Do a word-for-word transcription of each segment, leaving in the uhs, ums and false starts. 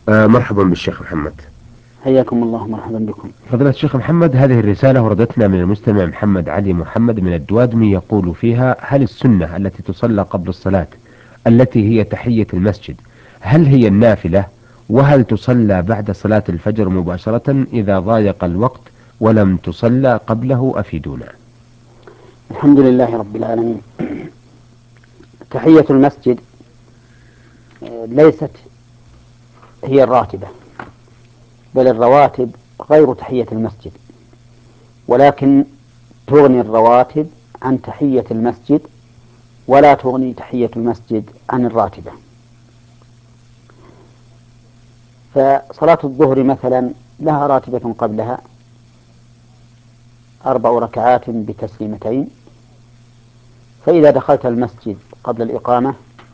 آه مرحبا بالشيخ محمد. حياكم الله، مرحبا بكم. فضيلة الشيخ محمد، هذه الرسالة وردتنا من المستمع محمد علي محمد من الدوادمي، يقول فيها: هل السنة التي تصلى قبل الصلاة التي هي تحية المسجد هل هي النافلة؟ وهل تصلى بعد صلاة الفجر مباشرة إذا ضايق الوقت ولم تصلى قبله؟ أفيدونا. الحمد لله رب العالمين. تحية المسجد آه، ليست هي الراتبة، بل الرواتب غير تحية المسجد، ولكن تغني الرواتب عن تحية المسجد، ولا تغني تحية المسجد عن الراتبة. فصلاة الظهر مثلا لها راتبة قبلها أربع ركعات بتسليمتين، فإذا دخلت المسجد قبل الإقامة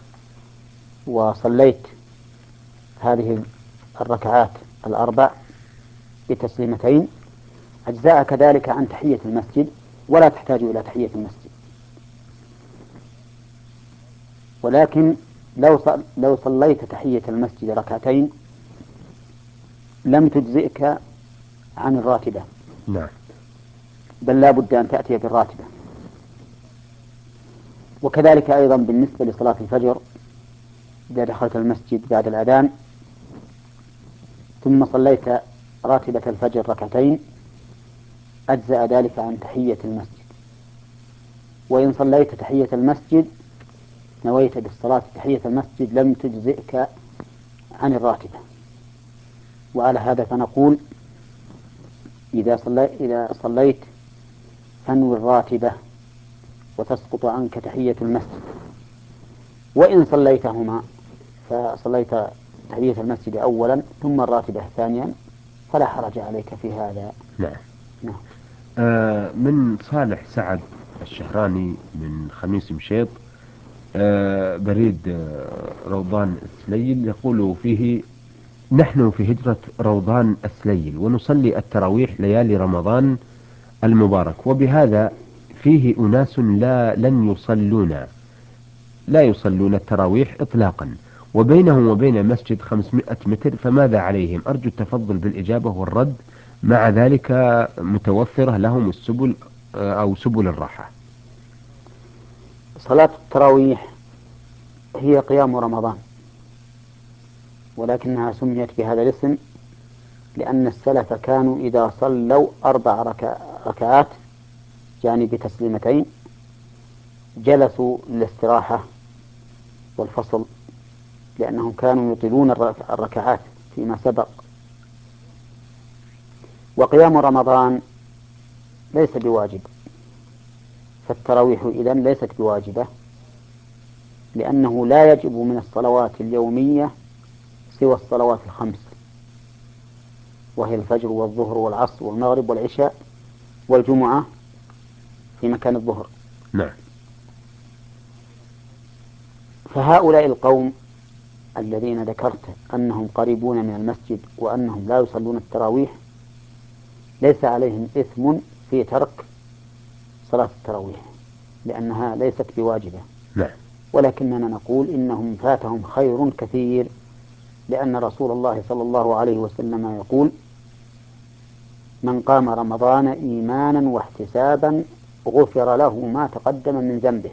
وصليت هذه الركعات الأربع بتسليمتين أجزاءك ذلك عن تحية المسجد، ولا تحتاج إلى تحية المسجد. ولكن لو لو صليت تحية المسجد ركعتين لم تجزئك عن الراتبة، نعم. بل لا بد أن تأتي بالراتبة. وكذلك أيضا بالنسبة لصلاة الفجر، إذا دخلت المسجد بعد الأذان ثم صليت راتبة الفجر ركعتين أجزأ ذلك عن تحية المسجد. وإن صليت تحية المسجد نويت بالصلاة تحية المسجد لم تجزئك عن الراتبة. وعلى هذا فنقول إذا صليت, إذا صليت فانوي الراتبة وتسقط عنك تحية المسجد. وإن صليتهما فصليت تحية المسجد أولا ثم الراتبة ثانيا فلا حرج عليك في هذا. نعم. نعم. آه من صالح سعد الشهراني من خميس مشيط، آه بريد آه روضان السليل، يقول فيه: نحن في هجرة روضان السليل ونصلي التراويح ليالي رمضان المبارك، وبهذا فيه أناس لا لن يصلون لا يصلون التراويح إطلاقا، وبينهم وبين المسجد خمسمائة متر، فماذا عليهم؟ أرجو التفضل بالإجابة والرد، مع ذلك متوفرة لهم السبل آه، أو سبل الراحة. صلاة التراويح هي قيام رمضان، ولكنها سميت بهذا الاسم لأن السلف كانوا إذا صلوا أربع ركع ركعات يعني بتسليمتين جلسوا للاستراحة والفصل، لأنهم كانوا يطيلون الركعات فيما سبق. وقيام رمضان ليس بواجب، فالتراويح إذن ليست بواجبة، لأنه لا يجب من الصلوات اليومية سوى الصلوات الخمس، وهي الفجر والظهر والعصر والمغرب والعشاء والجمعة في مكان الظهر. نعم. فهؤلاء القوم الذين ذكرت أنهم قريبون من المسجد وأنهم لا يصلون التراويح ليس عليهم إثم في ترك صلاة التراويح، لأنها ليست بواجبة. نعم. ولكننا نقول إنهم فاتهم خير كثير، لأن رسول الله صلى الله عليه وسلم يقول: من قام رمضان إيمانا واحتسابا غفر له ما تقدم من ذنبه.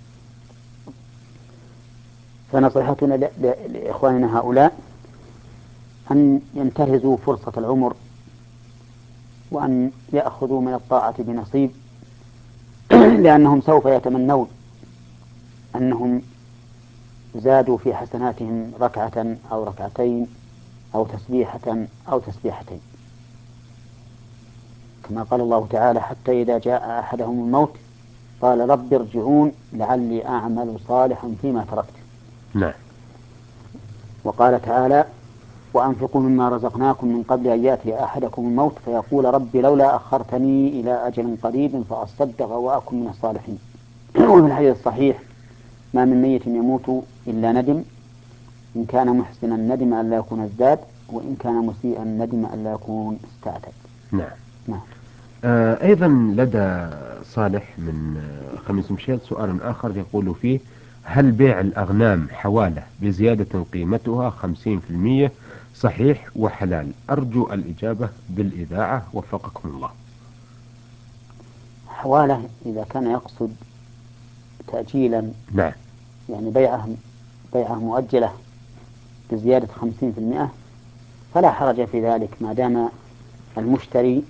فنصيحتنا لإخواننا هؤلاء أن ينتهزوا فرصة العمر وأن يأخذوا من الطاعة بنصيب لأنهم سوف يتمنون أنهم زادوا في حسناتهم ركعة أو ركعتين أو تسبيحة أو تسبيحتين، كما قال الله تعالى: حتى إذا جاء أحدهم الموت قال رب ارجعون لعلي أعمل صالحا فيما تركت. نعم. وقال تعالى: وأنفقوا مما رزقناكم من قبل أن يأتي أحدكم الموت فيقول رب لولا أخرتني إلى أجل قريب فأصدق وأكن من الصالحين. وفي الحديث الصحيح: ما من ميت يموت إلا ندم، إن كان محسنا ندم أن لا يكون ازداد، وإن كان مسيئا ندم أن لا يكون استعتب. نعم. نعم. آه أيضا لدى صالح من آه، خميس مشيط سؤال آخر، يقول فيه: هل بيع الأغنام حوالة بزيادة قيمتها خمسين في المية صحيح وحلال؟ أرجو الإجابة بالإذاعة وفقكم الله. حواله إذا كان يقصد تأجيلا، نعم. يعني بيعه بيعه مؤجلة بزيادة خمسين في المئة، فلا حرج في ذلك ما دام المشتري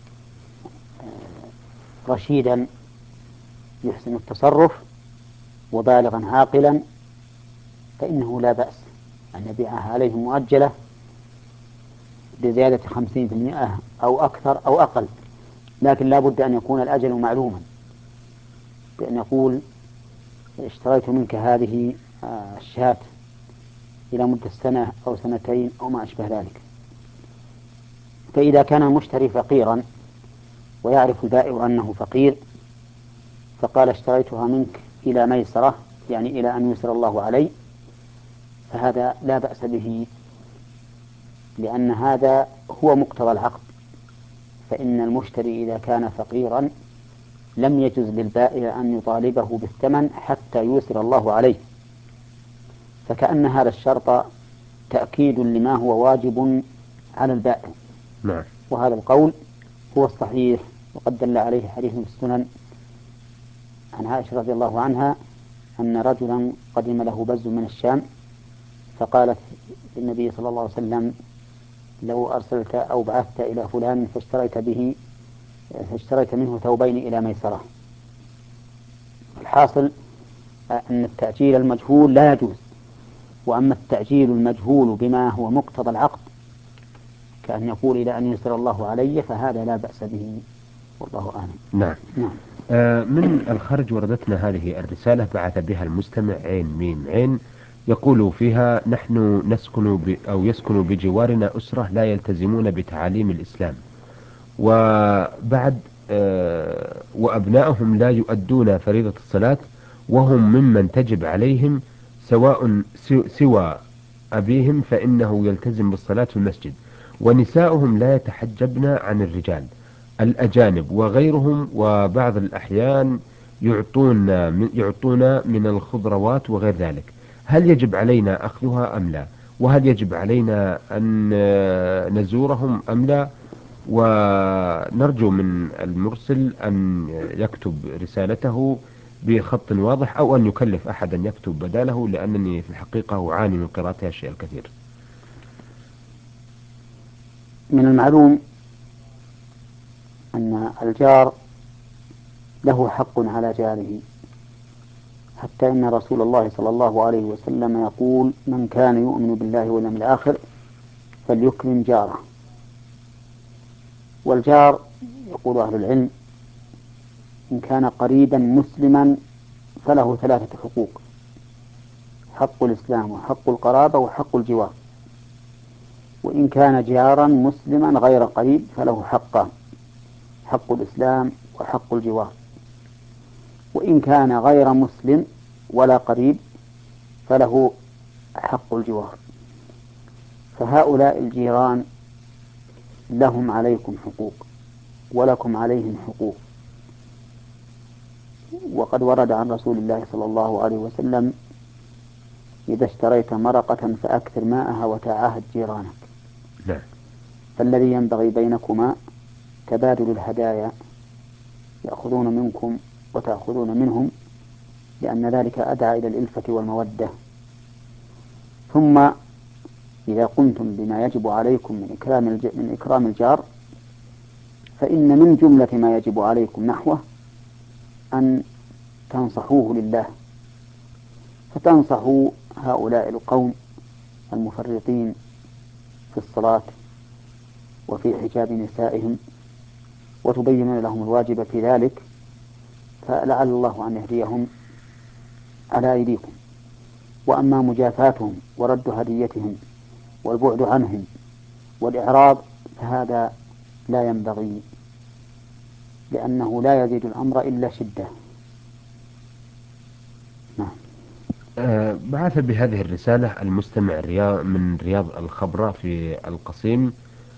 رشيدا يحسن التصرف وبالغا عاقلا، فإنه لا بأس أن يبيعها عليه مؤجلة بزيادة خمسين في المئة أو أكثر أو أقل، لكن لا بد أن يكون الأجل معلوما، بأن يقول اشتريت منك هذه آه، الشاة إلى مدة سنة أو سنتين أو ما أشبه ذلك. فإذا كان المشتري فقيرا ويعرف البائع أنه فقير فقال اشتريتها منك إلى ميسرة، يعني إلى أن يسر الله علي، فهذا لا بأس به، لأن هذا هو مقتضى العقد. فإن المشتري إذا كان فقيرا لم يجز للبائع أن يطالبه بالثمن حتى يسر الله عليه، فكأن هذا الشرط تأكيد لما هو واجب على البائع. نعم. وهذا القول هو الصحيح، وقد دل عليه حديث في السنن عن عائشة رضي الله عنها أن رجلا قدم له بز من الشام، فقالت للنبي صلى الله عليه وسلم لو أرسلت أو بعثت إلى فلان فاشتريت به فاشتريت منه ثوبين إلى ميسرة. الحاصل أن التأجيل المجهول لا يجوز، وأما التأجيل المجهول بما هو مقتضى العقد كأن يقول إلى أن يسر الله علي فهذا لا بأس به، والله أعلم. نعم. نعم. آه من الخارج وردتنا هذه الرسالة، بعث بها المستمع عين ميم عين، يقول فيها: نحن نسكن ب أو يسكن بجوارنا أسرة لا يلتزمون بتعاليم الإسلام، وبعد آه وأبنائهم لا يؤدون فريضة الصلاة، وهم ممن تجب عليهم، سواء سوى أبيهم فإنه يلتزم بالصلاة في المسجد، ونساؤهم لا يتحجبن عن الرجال الأجانب وغيرهم، وبعض الأحيان يعطون من يعطون من الخضروات وغير ذلك. هل يجب علينا أخذها أم لا؟ وهل يجب علينا أن نزورهم أم لا؟ ونرجو من المرسل أن يكتب رسالته بخط واضح، أو أن يكلف أحدا يكتب بداله، لأنني في الحقيقة أعاني من قراءة الشيء الكثير. من المعلوم أن الجار له حق على جاره، حتى إن رسول الله صلى الله عليه وسلم يقول: من كان يؤمن بالله واليوم الآخر فليكرم جاره. والجار يقول أهل العلم إن كان قريبا مسلما فله ثلاثة حقوق: حق الإسلام وحق القرابة وحق الجوار. وإن كان جارا مسلما غير قريب فله حقان: حق الإسلام وحق الجوار. وإن كان غير مسلم ولا قريب فله حق الجوار. فهؤلاء الجيران لهم عليكم حقوق ولكم عليهم حقوق. وقد ورد عن رسول الله صلى الله عليه وسلم: إذا اشتريت مرقة فأكثر ماءها وتعاهد جيرانك. نعم. فالذي ينبغي بينكما تبادل الهدايا، يأخذون منكم وتأخذون منهم، لأن ذلك أدعى إلى الإلفة والمودة. ثم إذا قمتم بما يجب عليكم من إكرام الج... من إكرام الجار، فإن من جملة ما يجب عليكم نحوه أن تنصحوه لله، فتنصحوا هؤلاء القوم المفرطين في الصلاة وفي حجاب نسائهم، وتبينون لهم الواجب في ذلك، فلعل الله أن يهديهم على أيديكم. وأما مجافاتهم ورد هديتهم والبعد عنهم والإعراض فهذا لا ينبغي، لأنه لا يزيد الأمر إلا شدة. نعم. آه، بعث بهذه الرسالة المستمع رياض من رياض الخبرة في القصيم،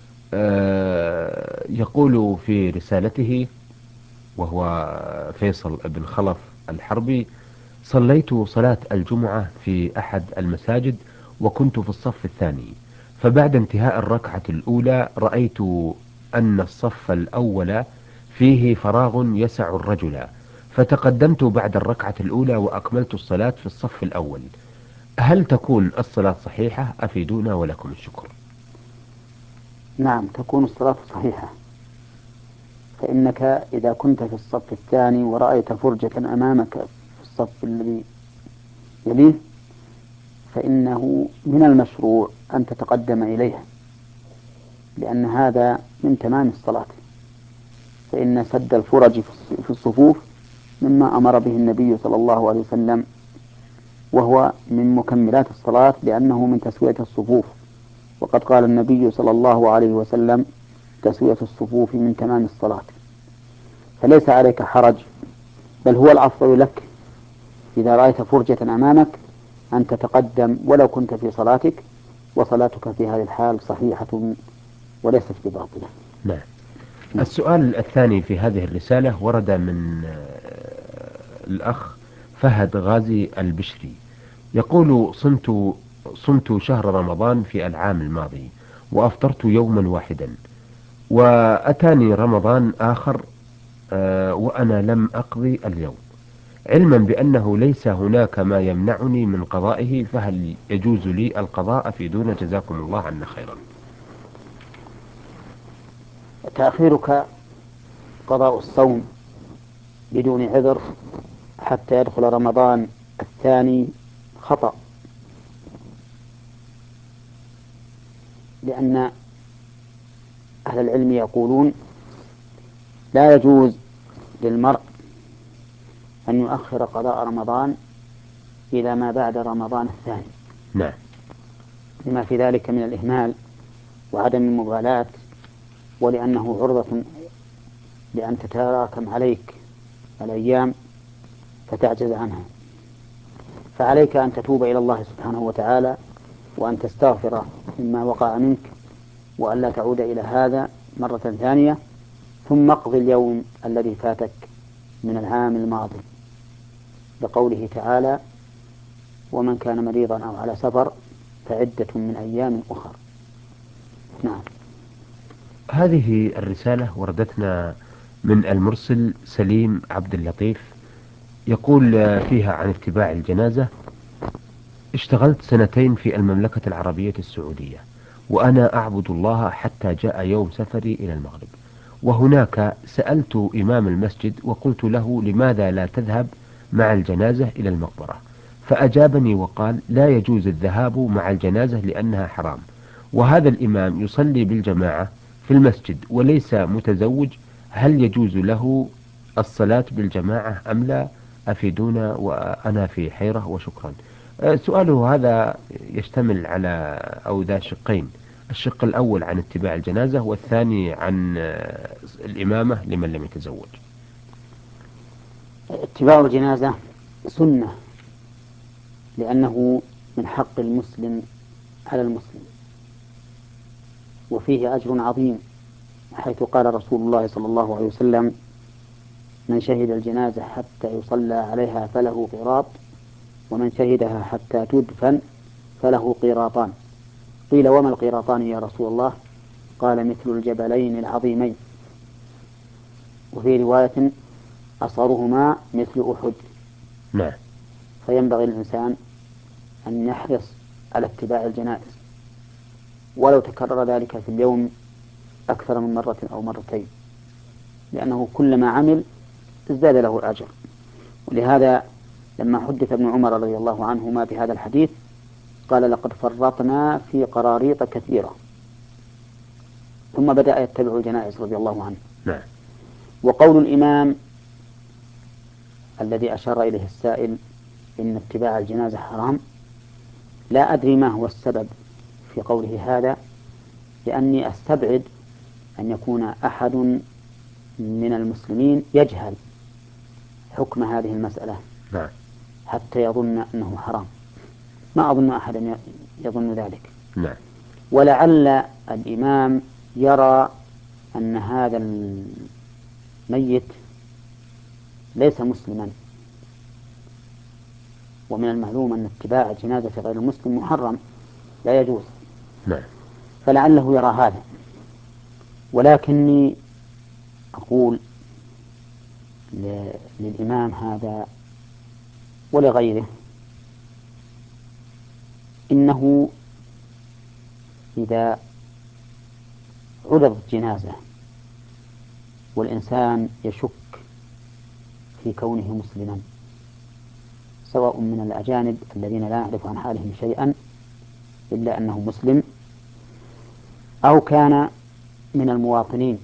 آه، يقول في رسالته، وهو فيصل بن خلف الحربي: صليت صلاة الجمعة في أحد المساجد وكنت في الصف الثاني، فبعد انتهاء الركعة الأولى رأيت أن الصف الأول فيه فراغ يسع الرجل، فتقدمت بعد الركعة الأولى وأكملت الصلاة في الصف الأول. هل تكون الصلاة صحيحة؟ أفيدونا ولكم الشكر. نعم، تكون الصلاة صحيحة. فإنك إذا كنت في الصف الثاني ورأيت فرجة أمامك في الصف الذي يليه، فإنه من المشروع أن تتقدم إليها، لأن هذا من تمام الصلاة. فإن سد الفرج في الصفوف مما أمر به النبي صلى الله عليه وسلم، وهو من مكملات الصلاة لأنه من تسوية الصفوف. وقد قال النبي صلى الله عليه وسلم: تسوية الصفوف من تمام الصلاة. فليس عليك حرج، بل هو الأفضل لك إذا رأيت فرجة أمامك أن تتقدم ولو كنت في صلاتك، وصلاتك في هذه الحال صحيحة وليست بباطلة. نعم. السؤال الثاني في هذه الرسالة ورد من آه، الأخ فهد غازي البشري، يقول: صمت صمت شهر رمضان في العام الماضي وأفطرت يوما واحدا، وأتاني رمضان آخر آه، وأنا لم أقضي اليوم، علما بأنه ليس هناك ما يمنعني من قضائه، فهل يجوز لي القضاء؟ أفيدونا جزاكم الله عنا خيرا. تأخيرك قضاء الصوم بدون عذر حتى يدخل رمضان الثاني خطأ، لأن أهل العلم يقولون: لا يجوز للمرء أن يؤخر قضاء رمضان إلى ما بعد رمضان الثاني، نعم. لما في ذلك من الإهمال وعدم المبالاة، ولأنه عرضة لأن تتراكم عليك الأيام فتعجز عنها. فعليك أن تتوب إلى الله سبحانه وتعالى، وأن تستغفر مما وقع منك، وأن لا تعود إلى هذا مرة ثانية، ثم اقضي اليوم الذي فاتك من العام الماضي، لقوله تعالى: ومن كان مريضا أو على سفر فعدة من أيام أخر. نعم. هذه الرسالة وردتنا من المرسل سليم عبد اللطيف، يقول فيها عن اتباع الجنازة: اشتغلت سنتين في المملكة العربية السعودية، وأنا أعبد الله حتى جاء يوم سفري إلى المغرب، وهناك سألت إمام المسجد وقلت له: لماذا لا تذهب مع الجنازة إلى المقبرة؟ فأجابني وقال: لا يجوز الذهاب مع الجنازة لأنها حرام، وهذا الإمام يصلي بالجماعة في المسجد وليس متزوج، هل يجوز له الصلاة بالجماعة أم لا؟ أفيدونا وأنا في حيرة وشكرا. آه، سؤاله هذا يشتمل على أو ذا شقين: الشق الأول عن اتباع الجنازة، والثاني عن آه، الإمامة لمن لم يتزوج. اتباع الجنازة سنة، لأنه من حق المسلم على المسلم، وفيه أجر عظيم، حيث قال رسول الله صلى الله عليه وسلم: من شهد الجنازة حتى يصلى عليها فله قيراط، ومن شهدها حتى تدفن فله قيراطان. قيل: وما القيراطان يا رسول الله؟ قال: مثل الجبلين العظيمين. وفي رواية: أصغرهما مثل أحد. نعم. فينبغي للإنسان أن يحرص على اتباع الجنائز، ولو تكرر ذلك في اليوم أكثر من مرة أو مرتين، لأنه كلما عمل ازداد له الأجر. ولهذا لما حدث ابن عمر رضي الله عنهما بهذا الحديث قال: لقد فرطنا في قراريط كثيرة. ثم بدأ يتبع الجنائز رضي الله عنه. نعم. وقول الإمام الذي أشار إليه السائل إن اتباع الجنازة حرام، لا أدري ما هو السبب في قوله هذا، لأني أستبعد أن يكون أحد من المسلمين يجهل حكم هذه المسألة نعم. حتى يظن أنه حرام. ما أظن أحدا يظن ذلك. نعم. ولعل الإمام يرى أن هذا الميت ليس مسلما، ومن المعلوم أن اتباع جنازة غير المسلم محرم لا يجوز. نعم. فلعله يرى هذا. ولكني أقول للإمام هذا ولغيره إنه إذا عرضت جنازة والإنسان يشك في كونه مسلما، سواء من الأجانب الذين لا نعرف عن حالهم شيئا إلا أنه مسلم، أو كان من المواطنين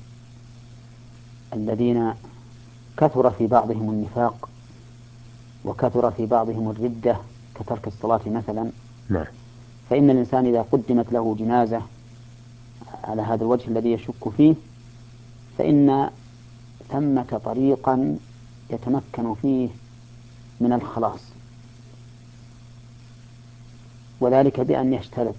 الذين كثر في بعضهم النفاق وكثر في بعضهم الردة كترك الصلاة مثلا، نعم. فإن الإنسان إذا قدمت له جنازة على هذا الوجه الذي يشك فيه فإن ثمة طريقا يتمكن فيه من الخلاص، وذلك بأن يشترط،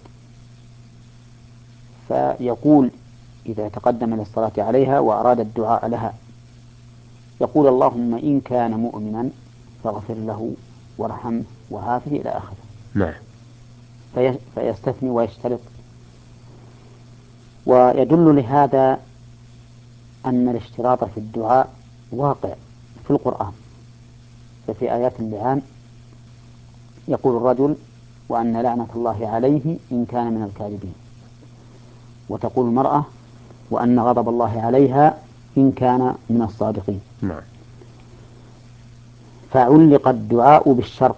فيقول إذا تقدم للصلاة عليها وأراد الدعاء لها يقول اللهم إن كان مؤمنا فاغفر له وارحمه وعافه إلى آخره. نعم. في فيستثني ويشترط. ويدل لهذا أن الاشتراط في الدعاء واقع في القرآن، ففي آيات اللعان يقول الرجل وأن لعنة الله عليه إن كان من الكاذبين، وتقول المرأة وأن غضب الله عليها إن كان من الصادقين. نعم. فعلق الدعاء بالشرط،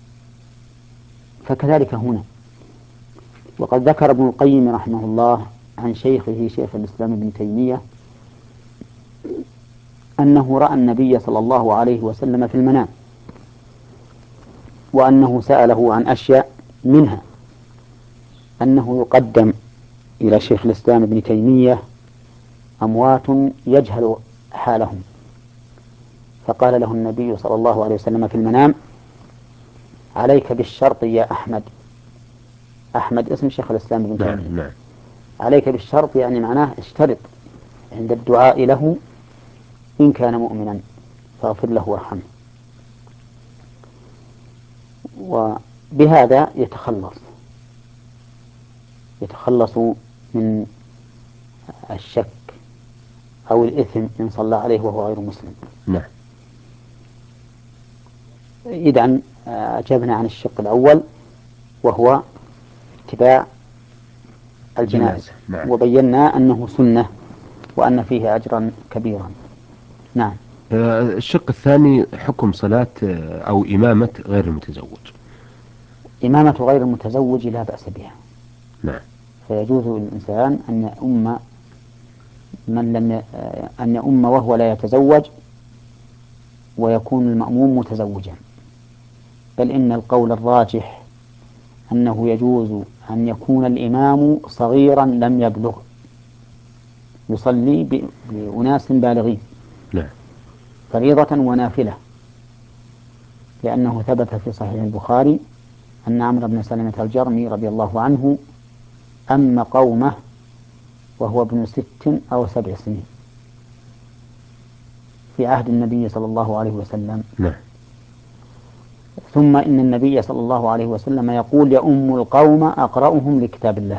فكذلك هنا. وقد ذكر ابن القيم رحمه الله عن شيخه شيخ الإسلام ابن تيمية أنه رأى النبي صلى الله عليه وسلم في المنام، وأنه سأله عن أشياء، منها أنه يقدم إلى شيخ الإسلام ابن تيمية أموات يجهل حالهم، فقال له النبي صلى الله عليه وسلم في المنام عليك بالشرط يا أحمد. أحمد اسم شيخ الإسلام ابن تيمية. نعم. نعم. عليك بالشرط يعني معناه اشترط عند الدعاء له إن كان مؤمنا فاغفر له وارحمه، وبهذا يتخلص يتخلص من الشك أو الإثم إن صلى عليه وهو غير مسلم. نعم. إذن أجبنا عن الشق الأول وهو اتباع الجنائز، نعم. وبينا أنه سنة وأن فيه أجرا كبيرا. نعم. آه، الشق الثاني حكم صلاة آه، أو إمامة غير المتزوج. إمامة غير المتزوج لا بأس بها، نعم. فيجوز للإنسان أن يؤم من لم أن يؤم وهو لا يتزوج ويكون المأموم متزوجا، بل إن القول الراجح أنه يجوز أن يكون الإمام صغيرا لم يبلغ يصلي بأناس بالغين نعم. فريضة ونافلة، لأنه ثبت في صحيح البخاري أن عمرو بن سلمة الجرمي رضي الله عنه أم قومه وهو ابن ست أو سبع سنين في عهد النبي صلى الله عليه وسلم. نعم. ثم إن النبي صلى الله عليه وسلم يقول يؤم القوم أقرأهم لكتاب الله،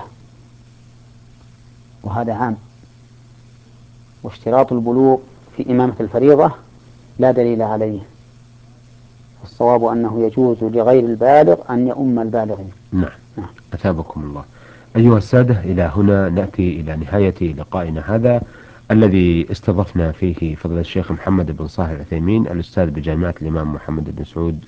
وهذا عام. واشتراط البلوغ في إمامة الفريضة لا دليل عليه، الصواب أنه يجوز لغير البالغ أن يؤم البالغين. نعم. نعم. أثابكم الله. أيها السادة، إلى هنا نأتي إلى نهاية لقائنا هذا الذي استضفنا فيه فضل الشيخ محمد بن صالح العثيمين الأستاذ بجامعة الإمام محمد بن سعود